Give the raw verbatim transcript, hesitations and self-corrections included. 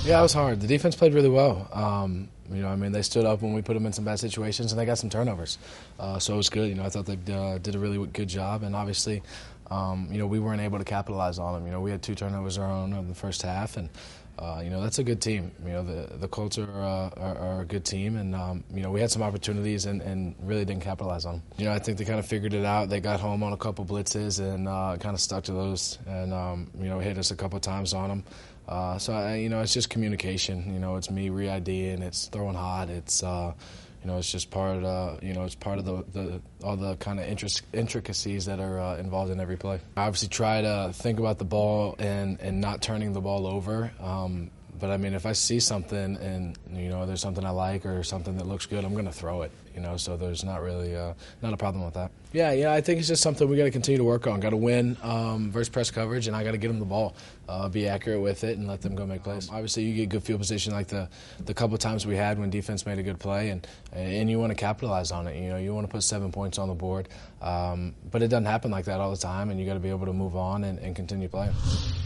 Yeah, it was hard. The defense played really well. Um, you know, I mean, they stood up when we put them in some bad situations, and they got some turnovers. Uh, so it was good. You know, I thought they uh, did a really good job, and obviously, um, you know, we weren't able to capitalize on them. You know, we had two turnovers of our own in the first half, and uh, you know, that's a good team. You know, the the Colts are, uh, are, are a good team, and um, you know, we had some opportunities and, and really didn't capitalize on them. You know, I think they kind of figured it out. They got home on a couple blitzes and uh, kind of stuck to those, and um, you know, hit us a couple times on them. Uh, so I, you know, it's just communication. You know, it's me re-IDing, it's throwing hot, it's uh, you know, it's just part of you know, it's part of the, the all the kind of intricacies that are uh, involved in every play. I obviously try to think about the ball and and not turning the ball over. Um, But, I mean, if I see something and, you know, there's something I like or something that looks good, I'm going to throw it, you know, so there's not really uh, not a problem with that. Yeah, yeah, I think it's just something we got to continue to work on. Got to win um, versus press coverage, and I got to get them the ball, uh, be accurate with it, and let them go make plays. Um, obviously, you get good field position like the the couple times we had when defense made a good play, and and you want to capitalize on it. You know, you want to put seven points on the board, um, but it doesn't happen like that all the time, and you got to be able to move on and, and continue playing.